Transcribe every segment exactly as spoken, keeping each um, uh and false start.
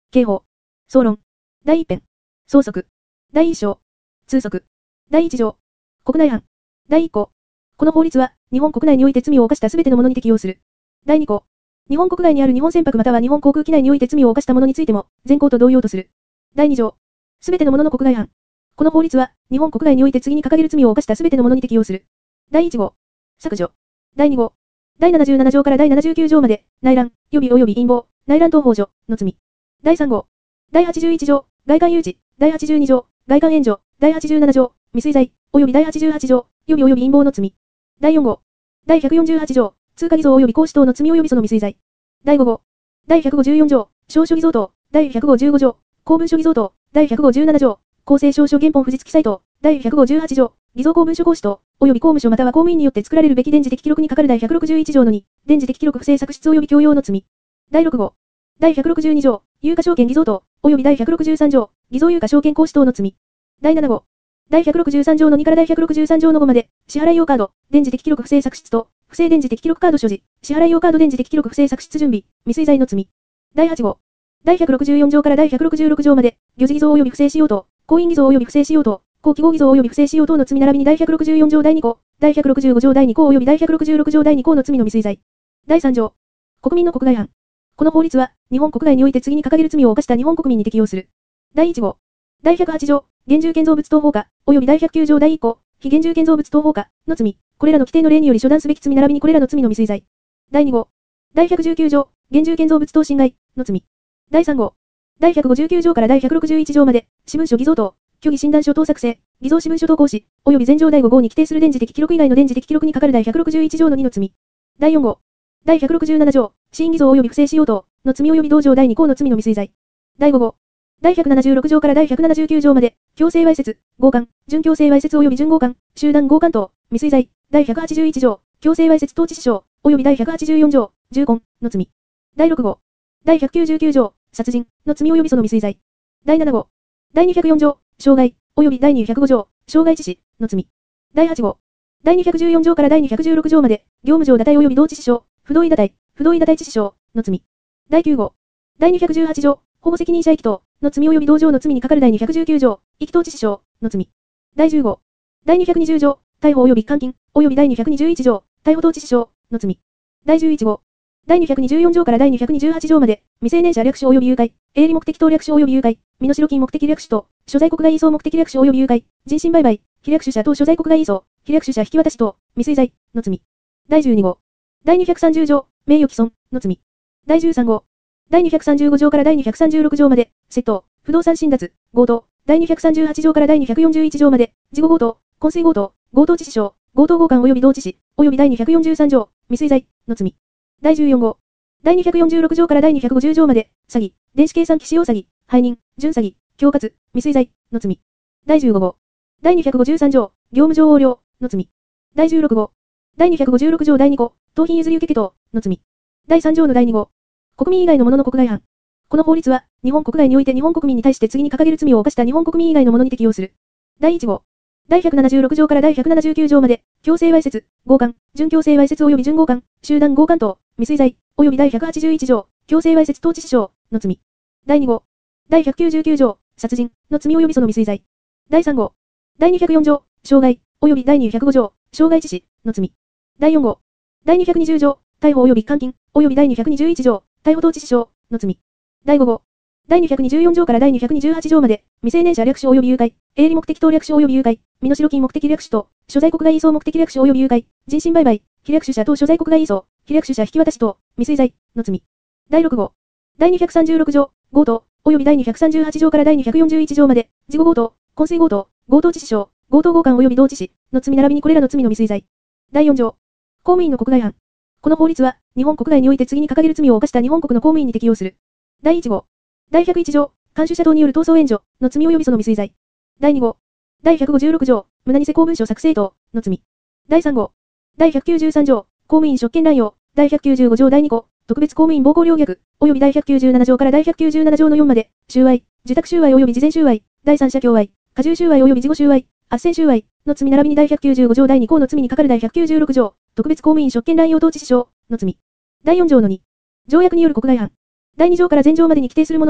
刑法、総論、だいいっ編、総則、だいいっ章、通則、だいいち条、国内犯、だいいっ項。この法律は、日本国内において罪を犯したすべての者に適用する。だいに項。日本国外にある日本船舶または日本航空機内において罪を犯した者についても、前項と同様とする。だいに条。すべての者の国外犯。この法律は、日本国外において次に掲げる罪を犯したすべての者に適用する。だいいち号。削除。だいに号。だいななじゅうなな条からだいななじゅうきゅう条まで、内乱、予備及び陰謀、内乱等幇助の罪。だいさん号。だいはちじゅういち条、外観誘致、だいはちじゅうに条、外観援助、だいはちじゅうなな条、未遂罪、及びだいはちじゅうはち条、予備及び陰謀の罪。だいよん号。だいひゃくよんじゅうはち条、通過偽造及び行使等の罪及びその未遂罪。だいご号。だいひゃくごじゅうよん条、証書偽造等、だいひゃくごじゅうご条、公文書偽造等、だいひゃくごじゅうなな条、公正証書原本不実記載等、だいひゃくごじゅうはち条、偽造公文書行使等、及び公務書または公務員によって作られるべき電磁的記録に係るだいひゃくろくじゅういち条のに、電磁的記録不正作出及び強要の罪。だいろく号。だいひゃくろくじゅうに条、有価証券偽造等、及びだいひゃくろくじゅうさん条、偽造有価証券行使等の罪。だいなな号。だいひゃくろくじゅうさん条のにからだいひゃくろくじゅうさん条のごまで、支払い用カード、電磁的記録不正作出等、不正電磁的記録カード所持、支払い用カード電磁的記録不正作出準備、未遂罪の罪。だいはち号。だいひゃくろくじゅうよん条からだいひゃくろくじゅうろく条まで、御示偽造及び不正使用等、行員偽造及び不正使用等、公記号偽造及び不正使用等の罪並びにだいひゃくろくじゅうよん条だいに項、だいひゃくろくじゅうご条だいに項及びだいひゃくろくじゅうろく条だいに項の罪の未遂罪。だいさん条。国民の国外犯。この法律は、日本国外において次に掲げる罪を犯した日本国民に適用する。だいいち号。だいひゃくはち条、現住建造物等放火、及びだいひゃくきゅう条だいいっ項、非現住建造物等放火の罪、これらの規定の例により処断すべき罪並びにこれらの罪の未遂罪。だいに号。だいひゃくじゅうきゅう条、現住建造物等侵害の罪。だいさん号。だいひゃくごじゅうきゅう条からだいひゃくろくじゅういち条まで、私文書偽造等、虚偽診断書等作成、偽造私文書等行使、及び前条だいご号に規定する電磁的記録以外の電磁的記録に係るだいひゃくろくじゅういち条のにの罪。だいよん号。だいひゃくろくじゅうなな条、私員偽造及び不正使用等の罪及び同条だいに項の罪の未遂罪。だいご号。だいひゃくななじゅうろく条からだいひゃくななじゅうきゅう条まで、強制わいせつ、強姦、準強制わいせつ及び準強姦、集団強姦等、未遂罪。だいひゃくはちじゅういち条、強制わいせつ等致死傷、及びだいひゃくはちじゅうよん条、重婚の罪。だいろく号。だいひゃくきゅうじゅうきゅう条、殺人の罪及びその未遂罪。だいなな号。だいにひゃくよん条、傷害、及びだいにひゃくご条、傷害致死の罪。だいはち号。だいにひゃくじゅうよん条からだいにひゃくじゅうろく条まで、業務上堕胎及び同致死傷、不同意堕胎、不同意堕胎致死傷の罪。だいきゅう号。だいにひゃくじゅうはち条、保護責任者遺棄等の罪及び同条の罪に係るだいにひゃくじゅうきゅう条、遺棄等致死傷の罪。だいじゅう号。だいにひゃくにじゅう条、逮捕及び監禁、及びだいにひゃくにじゅういち条、逮捕等致死傷の罪。だいじゅういち号。だいにひゃくにじゅうよん条からだいにひゃくにじゅうはち条まで、未成年者略取及び誘拐、営利目的等略取及び誘拐、身代金目的略取等、所在国外移送目的略取及び誘拐、人身売買、被略取者等所在国外移送、被略取者引き渡し等、未遂罪の罪。だいじゅうに号。だいにひゃくさんじゅう条、名誉毀損の罪。だいじゅうさん号。だいにひゃくさんじゅうご条からだいにひゃくさんじゅうろく条まで、窃盗、不動産侵奪、強盗、だいにひゃくさんじゅうはち条からだいにひゃくよんじゅういち条まで、事後強盗、昏睡強盗、強盗致死傷、強盗強姦及び同致死、及びだいにひゃくよんじゅうさん条、未遂罪の罪。だいじゅうよん号。だいにひゃくよんじゅうろく条からだいにひゃくごじゅう条まで、詐欺、電子計算機使用詐欺、背任、準詐欺、恐喝、未遂罪の罪。だいじゅうご号。だいにひゃくごじゅうさん条、業務上横領の罪。だいじゅうろく号。だいにひゃくごじゅうろく条だいに項、盗品譲り受け等の罪。だいさん条のだいに号。国民以外の者の国外犯。この法律は、日本国外において日本国民に対して次に掲げる罪を犯した日本国民以外の者に適用する。だいいち号。だいひゃくななじゅうろく条からだいひゃくななじゅうきゅう条まで、強制わいせつ、強姦、準強制わいせつ及び準強姦、集団強姦等、未遂罪、及びだいひゃくはちじゅういち条、強制わいせつ等致死傷の罪。だいに号。だいひゃくきゅうじゅうきゅう条、殺人の罪及びその未遂罪。だいさん号。だいにひゃくよん条、傷害、及びだいにひゃくご条、傷害致死の罪。だいよん号。だいにひゃくにじゅう条、逮捕及び監禁、及びだいにひゃくにじゅういち条、逮捕等致死傷の罪。だいご号。だいにひゃくにじゅうよん条からだいにひゃくにじゅうはち条まで、未成年者略取及び誘拐、営利目的等略取及び誘拐、身代金目的略取等、所在国外移送目的略取及び誘拐、人身売買、被略取者等所在国外移送、被略取者引き渡し等、未遂罪の罪。だいろく号。だいにひゃくさんじゅうろく条、強盗、及びだいにひゃくさんじゅうはち条からだいにひゃくよんじゅういち条まで、事後強盗、昏睡強盗、強盗致死傷、強盗強姦及び同致死の罪並びにこれらの罪の未遂罪。だいよん条。公務員の国外犯。この法律は、日本国外において次に掲げる罪を犯した日本国の公務員に適用する。だいいち号。だいひゃくいち条、監修者等による逃走援助の罪及びその未遂罪。だいに号。だいひゃくごじゅうろく条、無駄偽公文書作成等の罪。だいさん号。だいひゃくきゅうじゅうさん条、公務員職権乱用。だいひゃくきゅうじゅうご条だいに項、特別公務員暴行陵虐、及びだいひゃくきゅうじゅうなな条からだいひゃくきゅうじゅうなな条のよんまで、収賄、受託収賄及び事前収賄、第三者供賄、過重収賄及び事後収賄、斡旋収賄の罪並びにだいひゃくきゅうじゅうご条だいに項の罪に係るだいひゃくきゅうじゅうろく条、特別公務員職権乱用等致死傷の罪。だいよん条のに。条約による国外犯。だいに条から前条までに規定するもののほか、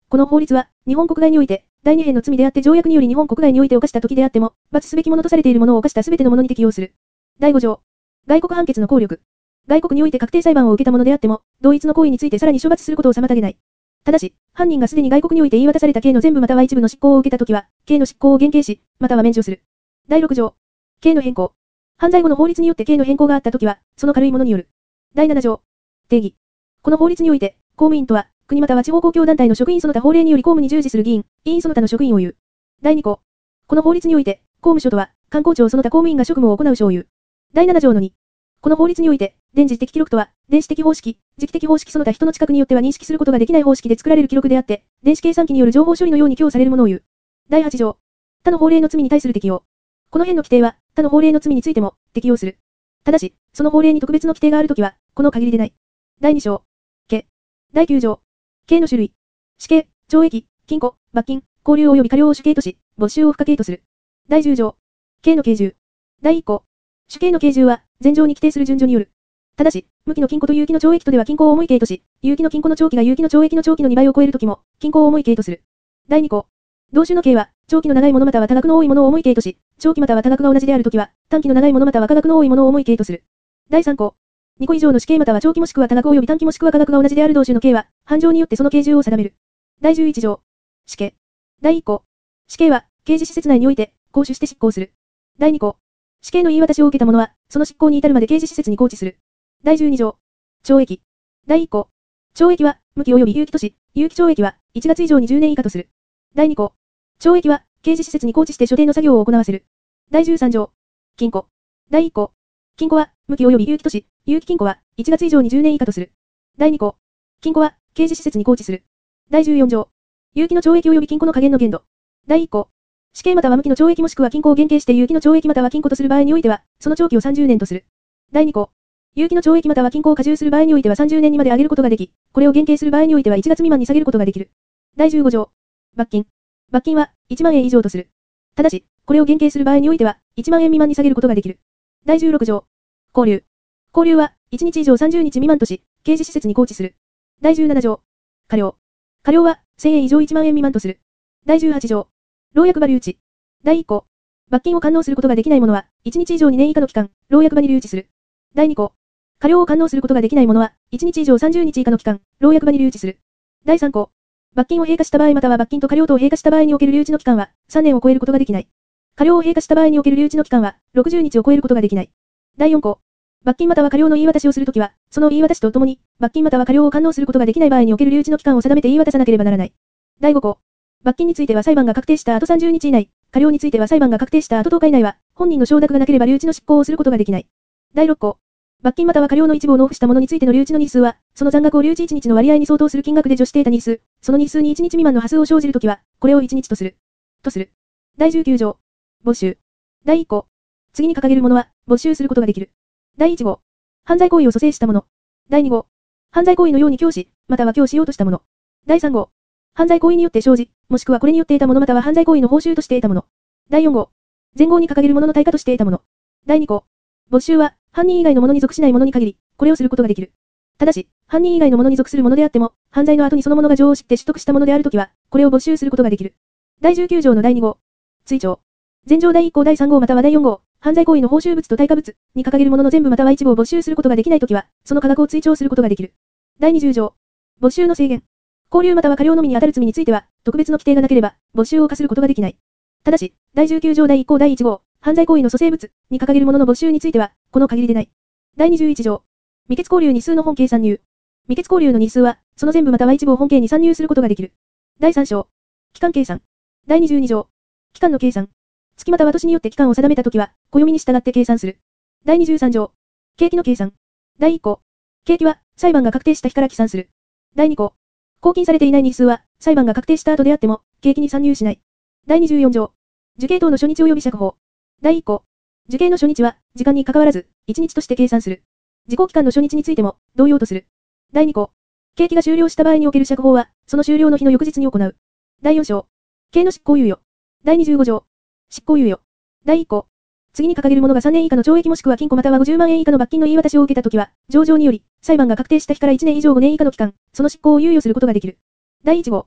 この法律は、日本国外において、第二編の罪であって条約により日本国内において犯した時であっても、罰すべきものとされているものを犯したすべてのものに適用する。だいご条。外国判決の効力。外国において確定裁判を受けたものであっても、同一の行為についてさらに処罰することを妨げない。ただし、犯人がすでに外国において言い渡された刑の全部または一部の執行を受けたときは、刑の執行を減刑し、または免除する。だいろく条。刑の変更。犯罪後の法律によって刑の変更があったときは、その軽いものによる。だいなな条。定義。この法律において、公務員とは、国または地方公共団体の職員その他法令により公務に従事する議員、委員その他の職員を言う。だいに項。この法律において、公務所とは、官公庁その他公務員が職務を行う所を言う。だいなな条のに。この法律において、電磁的記録とは、電子的方式、磁気的方式その他人の近くによっては認識することができない方式で作られる記録であって、電子計算機による情報処理のように供与されるものを言う。だいはち条。他の法令の罪に対する適用。この辺の規定は、他の法令の罪についても、適用する。ただし、その法令に特別の規定があるときは、この限りでない。だいに章。刑。だいきゅう条。刑の種類。死刑、懲役、禁錮、罰金、拘留及び科料を主刑とし、没収を不可刑とする。だいじゅう条。刑の刑重。だいいっ項。主刑の刑重は、前条に規定する順序による。ただし、無期の禁錮と有期の懲役とでは禁錮を重い刑とし、有期の禁錮の長期が有期の懲役の長期のにばいを超えるときも、禁錮を重い刑とする。だいに項。同種の刑は、長期の長いものまたは多額の多いものを重い刑とし、長期または多額が同じであるときは、短期の長いものまたは多額の多いものを重い刑とする。だいさん項。に個以上の死刑または長期もしくは多額及び短期もしくは多額が同じである同種の刑は、判状によってその刑重を定める。だいじゅういち条。死刑。だいいっ項。死刑は、刑事施設内において、行使して執行する。だいに項。死刑の言い渡しを受けた者は、その執行に至るまで刑事施設に拘置する。だいじゅうに条。懲役。だいいっ項。懲役は、無期及び有期とし、有期懲役は、いちがつ以上にじゅうねん以下とする。だいに項。懲役は、刑事施設に拘置して所定の作業を行わせる。だいじゅうさん条。禁錮。だいいっ項。禁錮は、無期及び有期とし、有期禁錮は、いちがつ以上にじゅうねん以下とする。だいに項。禁錮は、刑事施設に拘置する。だいじゅうよん条。有期の懲役及び禁錮の下限の限度。だいいっ項。死刑または無期の懲役もしくは禁錮を減刑して有期の懲役または禁錮とする場合においては、その長期をさんじゅうねんとする。だいに項。有期の懲役または禁錮を加重する場合においてはさんじゅうねんにまで上げることができ、これを減刑する場合においてはいちがつ未満に下げることができる。だいじゅうご条。罰金。罰金は、いちまんえん以上とする。ただし、これを減刑する場合においては、いちまんえん未満に下げることができる。だいじゅうろく条。拘留。拘留は、いちにち以上さんじゅうにち未満とし、刑事施設に拘置する。だいじゅうなな条。科料。科料は、せんえん以上いちまんえん未満とする。だいじゅうはち条。牢役場留置。だいいっ項。罰金を完納することができない者は、いちにち以上にねん以下の期間、牢役場に留置する。だいに項。科料を完納することができない者は、いちにち以上さんじゅうにち以下の期間、牢役場に留置する。だいさん項。罰金を併科した場合または罰金と科料とを併科した場合における留置の期間は、さんねんを超えることができない。科料を併科した場合における留置の期間は、ろくじゅうにちを超えることができない。だいよん項。罰金または科料の言い渡しをするときは、その言い渡しとともに、罰金または科料を完納することができない場合における留置の期間を定めて言い渡さなければならない。だいご項。罰金については裁判が確定した後さんじゅうにち以内、科料については裁判が確定した後とおか以内は、本人の承諾がなければ留置の執行をすることができない。だいろっ項。罰金または科料の一部を納付した者についての留置の日数は、その残額を留置いちにちの割合に相当する金額で除して得た日数、その日数にいちにち未満の端数を生じるときは、これをいちにちとする。とする。だいじゅうきゅう条。没収。だいいっ項。次に掲げる者は、没収することができる。だいいち号。犯罪行為を蘇生した者。だいに号。犯罪行為のように教師、または教しようとした者。だいさん号。犯罪行為によって生じ、もしくはこれによって得たものまたは犯罪行為の報酬として得たもの。だいよん号。前号に掲げるものの対価として得たもの。だいに項。没収は、犯人以外の者に属しない者に限り、これをすることができる。ただし、犯人以外の者に属する者であっても、犯罪の後にその者が情を知って取得したものであるときは、これを没収することができる。だいじゅうきゅう条のだいに号。追徴。前条だいいっ項だいさん号またはだいよん号、犯罪行為の報酬物と対価物に掲げるものの全部または一部を没収することができないときは、その価格を追徴することができる。だいにじゅう条。没収の制限。拘留または科料のみに当たる罪については、特別の規定がなければ、没収を課することができない。ただし、だいじゅうきゅう条だいいっ項だいいち号、犯罪行為の組成物に掲げるものの没収については、この限りでない。だいにじゅういち条。未決拘留日数の本刑参入。未決拘留の日数は、その全部または一部を本刑に参入することができる。だいさん章。期間計算。だいにじゅうに条。期間の計算。月または年によって期間を定めたときは、暦に従って計算する。だいにじゅうさん条。刑期の計算。だいいっ項。刑期は、裁判が確定した日から起算する。だいに項。拘禁されていない日数は、裁判が確定した後であっても、刑期に参入しない。だいにじゅうよん条。受刑等の初日及び釈放。だいいっ項。受刑の初日は、時間に関わらず、いちにちとして計算する。時効期間の初日についても、同様とする。だいに項。刑期が終了した場合における釈放は、その終了の日の翌日に行う。だいよん章。刑の執行猶予。だいにじゅうご条。執行猶予。だいいっ項。次に掲げる者がさんねん以下の懲役もしくは禁錮またはごじゅうまんえん以下の罰金の言い渡しを受けたときは、上場により、裁判が確定した日からいちねん以上ごねん以下の期間、その執行を猶予することができる。だいいち号。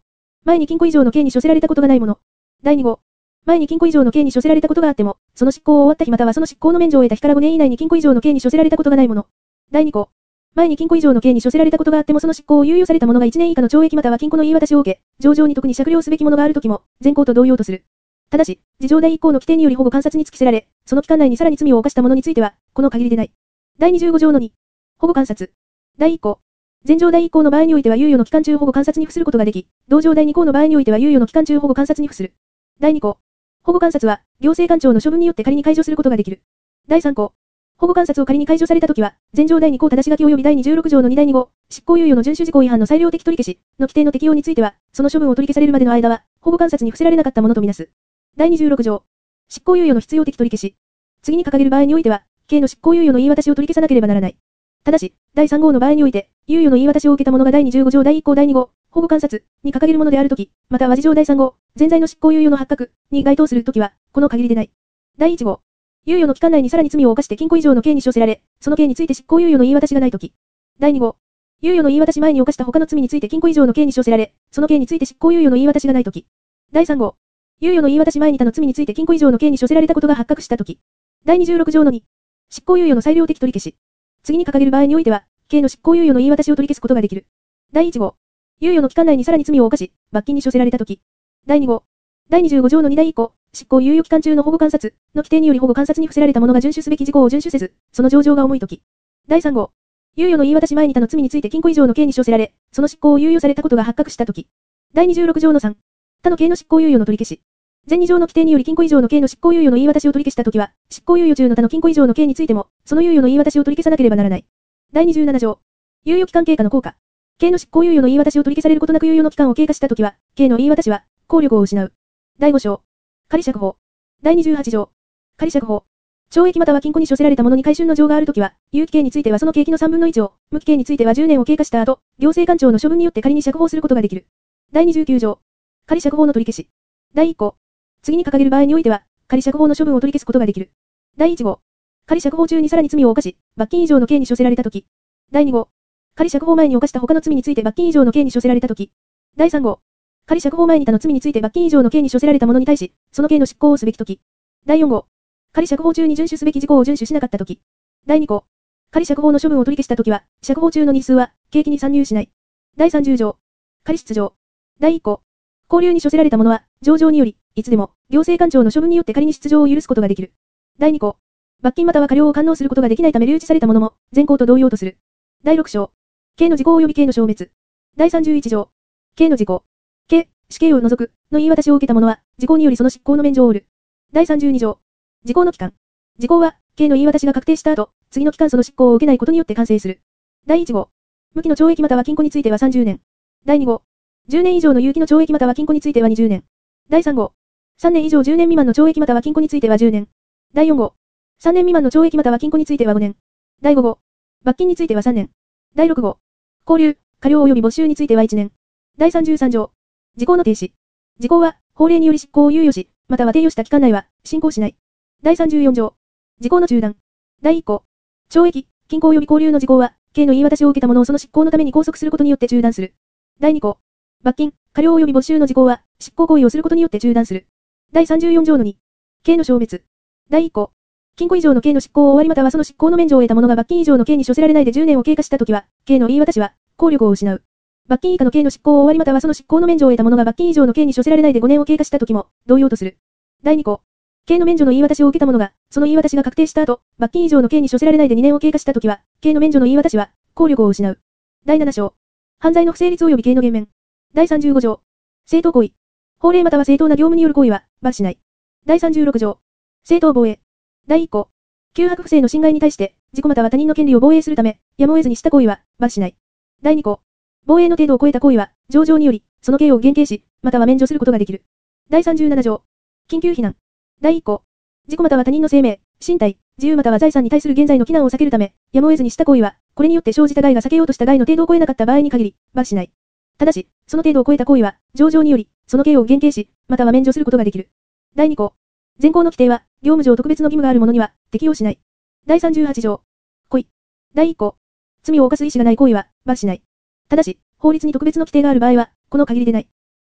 前に禁錮以上の刑に処せられたことがないもの。だいに号。前に禁錮以上の刑に処せられたことがあっても、その執行を終わった日またはその執行の免除を得た日からごねん以内に禁錮以上の刑に処せられたことがないもの。だいに項。前に禁錮以上の刑に処せられたことがあってもその執行を猶予された者がいちねん以下の懲役または禁錮の言い渡しを受け、情状に特に酌量すべきものがあるときも、前項と同様とする。ただし、事情だいいっ項の規定により保護観察に付きせられ、その期間内にさらに罪を犯した者については、この限りでない。だいにじゅうご条のに。保護観察。だいいっ項。前条だいいっ項の場合においては猶予の期間中保護観察に付することができ、同条だいに項の場合においては猶予の期間中保護観察に付する。だいに項。保護観察は、行政官庁の処分によって仮に解除することができる。だいさん項。保護観察を仮に解除されたときは、前条だいに項正し書き及びだいにじゅうろく条のにだいに号、執行猶予の遵守事項違反の裁量的取り消しの規定の適用については、その処分を取り消されるまでの間は、保護観察に付せられなかったものとみなす。だいにじゅうろく条。執行猶予の必要的取り消し。次に掲げる場合においては、刑の執行猶予の言い渡しを取り消さなければならない。ただし、だいさん号の場合において、猶予の言い渡しを受けた者がだいにじゅうご条だいいっ項だいに号、保護観察に掲げるものであるとき、または事条だいさん号、前在の執行猶予の発覚に該当するときは、この限りでない。だいいち号。猶予の期間内にさらに罪を犯して禁錮以上の刑に処せられ、その刑について執行猶予の言い渡しがないとき。だいに号。猶予の言い渡し前に犯した他の罪について禁錮以上の刑に処せられ、その刑について執行猶予の言い渡しがないとき。だいさん号。猶予の言い渡し前に他の罪について禁錮以上の刑に処せられたことが発覚したとき。だいにじゅうろく条のに。執行猶予の裁量的取り消し。次に掲げる場合においては、刑の執行猶予の言い渡しを取り消すことができる。だいいち号。猶予の期間内にさらに罪を犯し、罰金に処せられたとき。だいに号。だいにじゅうご条のにだいいっ項、執行猶予期間中の保護観察の規定により保護観察に付せられた者が遵守すべき事項を遵守せず、その情状が重いとき。だいさん号。猶予の言い渡し前に他の罪について禁錮以上の刑に処せられ、その執行を猶予されたことが発覚したとき。だいにじゅうろく条のさん。他の刑の執行猶予の取り消し。前に条の規定により禁錮以上の刑の執行猶予の言い渡しを取り消したときは、執行猶予中の他の禁錮以上の刑についても、その猶予の言い渡しを取り消さなければならない。だいにじゅうなな条。猶予期間経過の効果。刑の執行猶予の言い渡しを取り消されることなく猶予の期間を経過したときは、刑の言い渡しは、効力を失う。だいご章。仮釈放。だいにじゅうはち条。仮釈放。懲役または禁錮に処せられた者に回春の状があるときは、有期刑についてはその刑期のさんぶんのいちを、無期刑についてはじゅうねんを経過した後、行政官庁の処分によって仮に釈放することができる。だいにじゅうきゅう条。仮釈放の取り消し。だいいっ項。次に掲げる場合においては、仮釈放の処分を取り消すことができる。だいいち号。仮釈放中にさらに罪を犯し、罰金以上の刑に処せられたとき。だいに号。仮釈放前に犯した他の罪について罰金以上の刑に処せられたとき。だいさん号。仮釈放前に他の罪について罰金以上の刑に処せられた者に対し、その刑の執行をすべきとき。だいよん号。仮釈放中に遵守すべき事項を遵守しなかったとき。だいに項。仮釈放の処分を取り消したときは、釈放中の日数は、刑期に参入しない。だいさんじゅう条。仮出場。だいいっ項。拘留に処せられた者は、情状により、いつでも、行政官庁の処分によって仮に出場を許すことができる。だいに項。罰金または過料を完納することができないため留置された者も、前項と同様とする。だいろく章。刑の時効及び刑の消滅。だいさんじゅういち条。刑の時効。刑、死刑を除く、の言い渡しを受けた者は、時効によりその執行の免除を得る。だいさんじゅうに条。時効の期間。時効は、刑の言い渡しが確定した後、次の期間その執行を受けないことによって完成する。だいいち号。無期の懲役または禁錮についてはさんじゅうねん。だいに号。じゅうねん以上の有期の懲役または禁錮についてはにじゅうねん。だいさん号。さんねん以上じゅうねん未満の懲役または禁錮についてはじゅうねん。だいよん号。さんねん未満の懲役または禁錮についてはごねん。だいご号。罰金についてはさんねん。だいろく号。拘留、過料及び没収についてはいちねん。だいさんじゅうさん条。時効の停止。時効は、法令により執行を猶予し、または停予した期間内は、進行しない。だいさんじゅうよん条。時効の中断。だいいっ項。懲役、禁錮及び拘留の時効は、刑の言い渡しを受けた者をその執行のために拘束することによって中断する。だいに項。罰金、過料及び没収の時効は、執行行為をすることによって中断する。だいさんじゅうよん条のに。刑の消滅。だいいっ項。禁錮以上の刑の執行を終わりまたはその執行の免除を得た者が罰金以上の刑に処せられないでじゅうねんを経過したときは、刑の言い渡しは、効力を失う。罰金以下の刑の執行を終わりまたはその執行の免除を得た者が罰金以上の刑に処せられないでごねんを経過したときも、同様とする。だいに項。刑の免除の言い渡しを受けた者が、その言い渡しが確定した後、罰金以上の刑に処せられないでにねんを経過したときは、刑の免除の言い渡しは、効力を失う。だいなな章。犯罪の不成立及び刑の減免。だいさんじゅうご条。正当行為。法令または正当な業務による行為は、罰しない。だいさんじゅうろく条。正当防衛。だいいっ項。脅迫不正の侵害に対して、自己または他人の権利を防衛するため、やむを得ずにした行為は、罰しない。だいに項。防衛の程度を超えた行為は、情状により、その刑を減刑し、または免除することができる。だいさんじゅうなな条。緊急避難。だいいっ項。自己または他人の生命、身体、自由または財産に対する現在の非難を避けるため、やむを得ずにした行為は、これによって生じた害が避けようとした害の程度を超えなかった場合に限り、罰しない。ただし、その程度を超えた行為は、情状により、その刑を減刑し、または免除することができる。だいに項。前項の規定は、業務上特別の義務がある者には、適用しない。だいさんじゅうはち条。故意。だいいっ項。罪を犯す意思がない行為は、罰しない。ただし、法律に特別の規定がある場合は、この限りでない。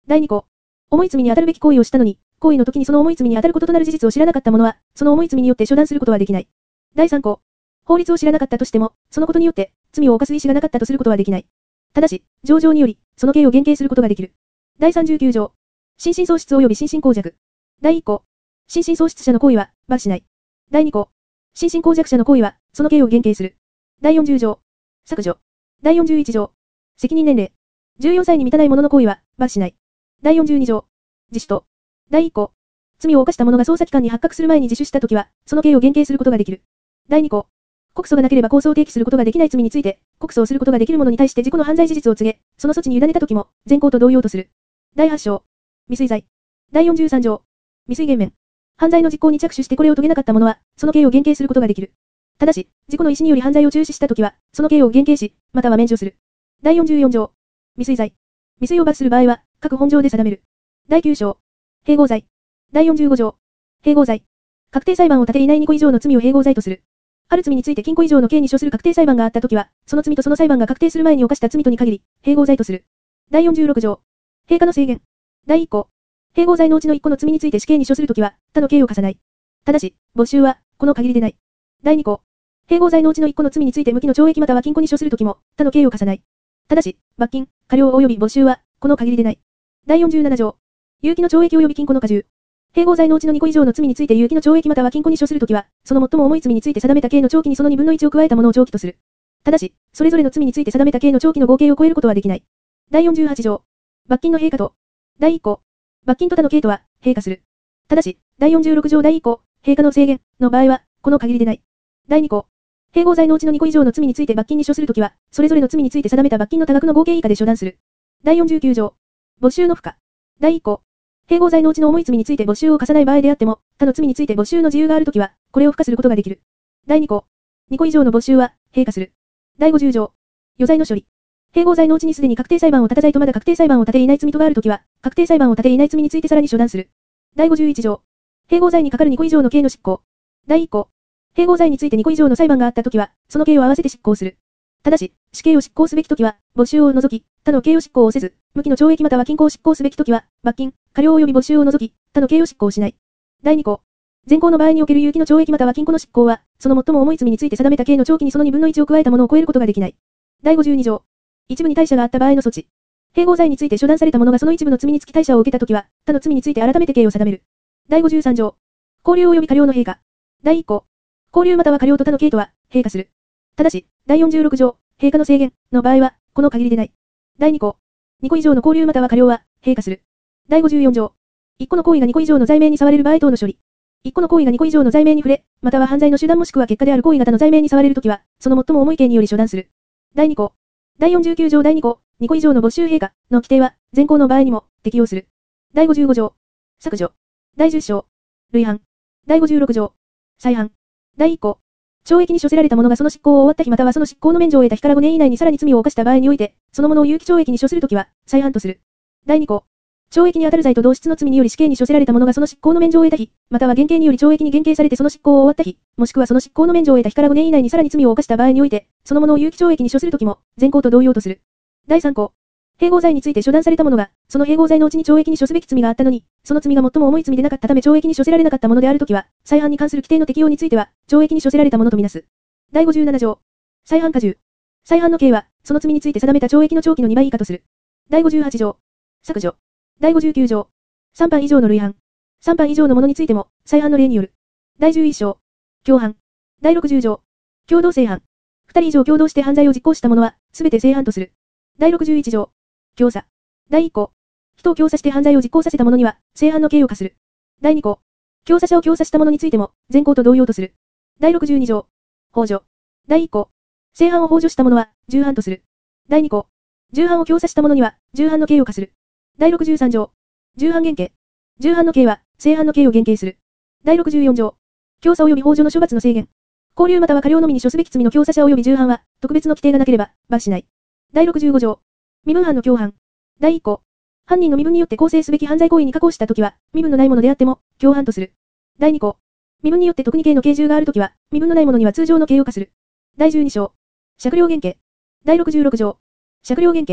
だいに項。重い罪に当たるべき行為をしたのに、行為の時にその重い罪に当たることとなる事実を知らなかった者は、その重い罪によって処断することはできない。だいさん項。法律を知らなかったとしても、そのことによって、罪を犯す意思がなかったとすることはできない。ただし、情状により、その刑を減刑することができる。だいさんじゅうきゅう条。心神喪失及び心神耗弱。だいいっ項。心神喪失者の行為は、罰しない。だいに項。心神耗弱者の行為は、その刑を減刑する。だいよんじゅう条。削除。だいよんじゅういち条。責任年齢。じゅうよんさいに満たない者の行為は、罰しない。だいよんじゅうに条。自首と。だいいっ項。罪を犯した者が捜査機関に発覚する前に自首したときは、その刑を減刑することができる。だいに項。告訴がなければ控訴を提起することができない罪について、告訴をすることができる者に対して自己の犯罪事実を告げ、その措置に委ねたときも、前項と同様とする。だいはち章。未遂罪。だいよんじゅうさん条。未遂減免。犯罪の実行に着手してこれを遂げなかった者は、その刑を減刑することができる。ただし、自己の意思により犯罪を中止したときは、その刑を減刑し、または免除する。だいよんじゅうよん条。未遂罪。未遂を罰する場合は、各本条で定める。だいきゅう章。併合罪。だいよんじゅうご条。併合罪。確定裁判を立て以内に個以上の罪を併合罪とする。ある罪について禁錮以上の刑に処する確定裁判があったときは、その罪とその裁判が確定する前に犯した罪とに限り、併合罪とする。だいよんじゅうろく条。併科の制限。だいいっ項。併合罪のうちのいっこの罪について死刑に処するときは、他の刑を課さない。ただし、没収は、この限りでない。だいに項。併合罪のうちのいっこの罪について無期の懲役または禁錮に処するときも、他の刑を課さない。ただし、罰金、科料及び没収は、この限りでない。だいよんじゅうなな条。有期の懲役及び禁錮の加重。併合罪のうちのにこ以上の罪について有期の懲役または禁錮に処するときは、その最も重い罪について定めた刑の長期にそのにぶんのいちを加えたものを長期とする。ただし、それぞれの罪について定めた刑の長期の合計を超えることはできない。だいよんじゅうはち条。罰金の併科と。だいいっ項。罰金と他の刑とは、併科する。ただし、だいよんじゅうろく条だいいっ項、併科の制限の場合は、この限りでない。だいに項。併合罪のうちのにこ以上の罪について罰金に処するときは、それぞれの罪について定めた罰金の多額の合計以下で処断する。だいよんじゅうきゅう条。没収の付加。だいいっ項。併合罪のうちの重い罪について没収を課さない場合であっても、他の罪について没収の自由があるときは、これを付加することができる。だいに項。にこ以上の没収は、併科する。だいごじゅう条。余罪の処理。併合罪のうちにすでに確定裁判を立た罪とまだ確定裁判を立ていない罪とがあるときは、確定裁判を立ていない罪についてさらに処断する。だいごじゅういち条。併合罪にかかるにこ以上の刑の執行。だいいっ項。併合罪についてにこ以上の裁判があったときは、その刑を合わせて執行する。ただし、死刑を執行すべきときは、没収を除き、他の刑を執行をせず、無期の懲役または禁錮を執行すべきときは、罰金、科料及び没収を除き、他の刑を執行しない。だいに項。前項の場合における有期の懲役または禁錮の執行は、その最も重い罪について定めた刑の長期にそのにぶんのいちを加えたものを超えることができない。だいごじゅうに条。一部に退社があった場合の措置。併合罪について処断された者がその一部の罪につき退社を受けたときは、他の罪について改めて刑を定める。だいごじゅうさん条。拘留及び科料の併科。だいいっ項。拘留または科料と他の刑とは、併科する。ただし、だいよんじゅうろく条。併科の制限の場合は、この限りでない。だいに項。にこ以上の拘留または科料は、併科する。だいごじゅうよん条。いっこの行為がにこ以上の罪名に触れる場合等の処理。いっこの行為がにこ以上の罪名に触れ、または犯罪の手段もしくは結果である行為型の罪名に触れるときは、その最も重い刑により処断する。だいに項。だいよんじゅうきゅう条だいに項、にこ以上の没収併科の規定は、前項の場合にも適用する。だいごじゅうご条。削除。だいじゅっ章。累犯。だいごじゅうろく条。再犯。だいいっ項。懲役に処せられた者がその執行を終わった日またはその執行の免除を得た日からごねん以内にさらに罪を犯した場合において、その者を有期懲役に処するときは、再犯とする。だいに項。懲役に当たる罪と同質の罪により死刑に処せられた者がその執行の免除を得た日、または減刑により懲役に減刑されてその執行を終わった日、もしくはその執行の免除を得た日からごねん以内にさらに罪を犯した場合において、その者を有期懲役に処するときも、前項と同様とする。だいさん項。併合罪について処断された者が、その併合罪のうちに懲役に処すべき罪があったのに、その罪が最も重い罪でなかったため懲役に処せられなかったものであるときは、再犯に関する規定の適用については、懲役に処せられたものとみなす。だいごじゅうなな条。再犯加重。再犯の刑は、その罪について定めた懲役の長期のにばい以下とする。だいごじゅうはち条。削除。だいごじゅうきゅう条。さん犯以上の累犯。さん犯以上のものについても、再犯の例による。だいじゅういち章。共犯。だいろくじゅう条。共同正犯。ふたり以上共同して犯罪を実行した者は、すべて正犯とする。だいろくじゅういち条。教唆。だいいっ項。人を教唆して犯罪を実行させた者には、正犯の刑を課する。だいに項。教唆者を教唆した者についても、前項と同様とする。だいろくじゅうに条。幇助。だいいっ項。正犯を幇助した者は、従犯とする。だいに項。従犯を教唆した者には、従犯の刑を課する。だいろくじゅうさん条。従犯減刑。従犯の刑は、正犯の刑を減刑する。だいろくじゅうよん条。教唆及び幇助の処罰の制限。拘留または科料のみに処すべき罪の教唆者及び従犯は、特別の規定がなければ、罰しない。だいろくじゅうご条。身分犯の共犯。だいいっ項。犯人の身分によって構成すべき犯罪行為に加工したときは、身分のないものであっても、共犯とする。だいに項。身分によって特に刑の刑重があるときは、身分のないものには通常の刑を課する。だいじゅうに章。酌量減刑。だいろくじゅうろく条。酌量減刑。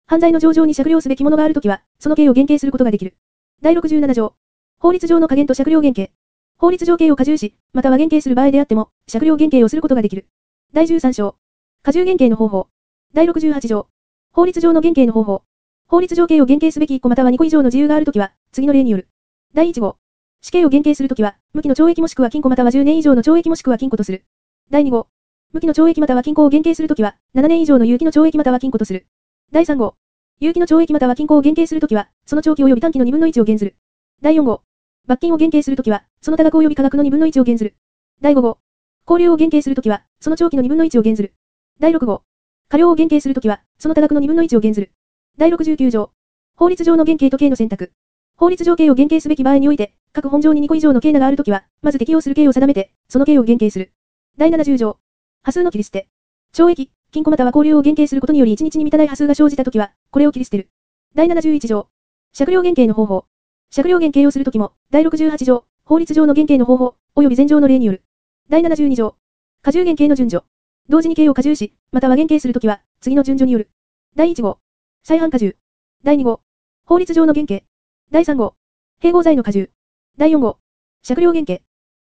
犯罪の情状に酌量すべきものがあるときは、その刑を減刑することができる。だいろくじゅうなな条。法律上の加減と酌量減刑。法律上刑を加重し、または減刑する場合であっても、酌量減刑をすることができる。だいじゅうさん章。加重減刑の方法。だいろくじゅうはち条。法律上の減刑の方法。法律上刑を減刑すべきいっこまたはにこ以上の自由があるときは、次の例による。だいいち号。死刑を減刑するときは、無期の懲役もしくは禁錮またはじゅうねん以上の懲役もしくは禁錮とする。だいに号。無期の懲役または禁錮を減刑するときは、ななねん以上の有期の懲役または禁錮とする。だいさん号。有期の懲役または禁錮を減刑するときは、その長期及び短期のにぶんのいちを減ずる。だいよん号。罰金を減刑するときは、その多額及び価格のにぶんのいちを減ずる。だいご号。拘留を減刑するときは、その長期のにぶんのいちを減ずる。だいろく号。科料を減刑するときは、その多額のにぶんのいちを減ずる。だいろくじゅうきゅう条。法律上の減刑と刑の選択。法律上刑を減刑すべき場合において、各本条ににこ以上の刑があるときは、まず適用する刑を定めて、その刑を減刑する。だいななじゅう条。波数の切り捨て。懲役、禁錮または拘留を減刑することによりいちにちに満たない波数が生じたときは、これを切り捨てる。だいななじゅういち条。酌量減刑の方法。酌量減刑をするときも、だいろくじゅうはち条、法律上の減刑の方法、及び前条の例による。だいななじゅうに条。加重減刑の順序。同時に刑を加重し、または減刑するときは、次の順序による。だいいち号。再犯加重。だいに号。法律上の減刑。だいさん号。併合罪の加重。だいよん号。酌量減刑。